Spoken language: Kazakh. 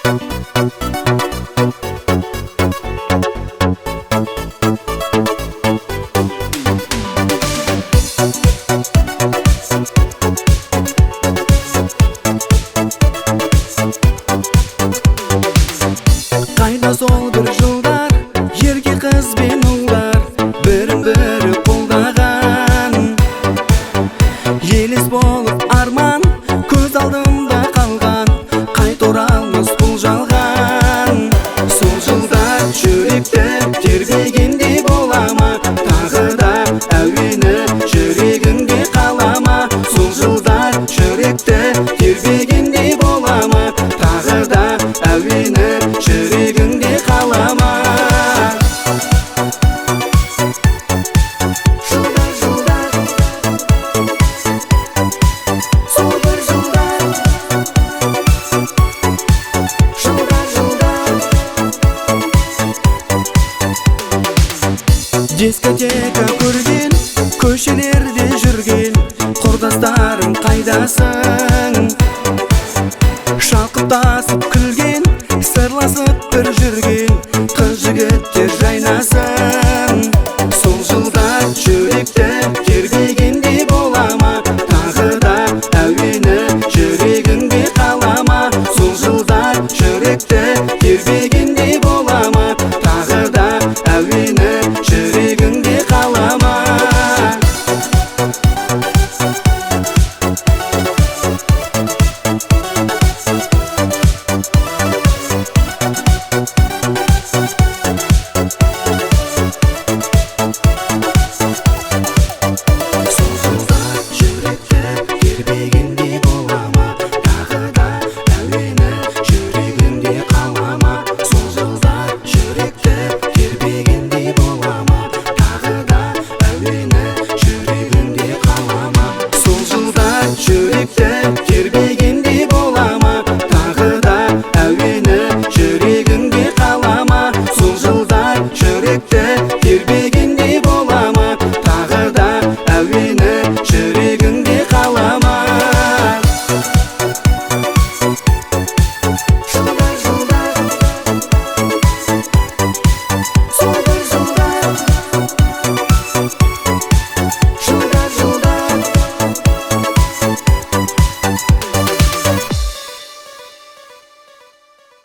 Қайда сол бір жылдар, ерке қыз бен ұлдар бірін-бірі қолдаған. Елес болып арман көз алдымда қалған, қайта оралмас бұл жалған. Сол жылдар жүректі тербегендей бола ма, тағы да әуені жүрегіңде қала ма? Сол жылдар жүректі тербегендей бола ма, тағы да әуені жүрегіңде қала ма? Дискотека көрген, көшелерде жүрген құрдастарым қайдасың? Шалқып-тасып күлген, сырласып бір жүрген қыз жігіттер жайнасын. Сол жылдар жүректі тербегендей бола ма, тағы да әуені жүрегіңде қала ма? Сол жылдар жүректі тербегендей бола ма, тағы да әуені жүрегіңде қала ма? Жүректі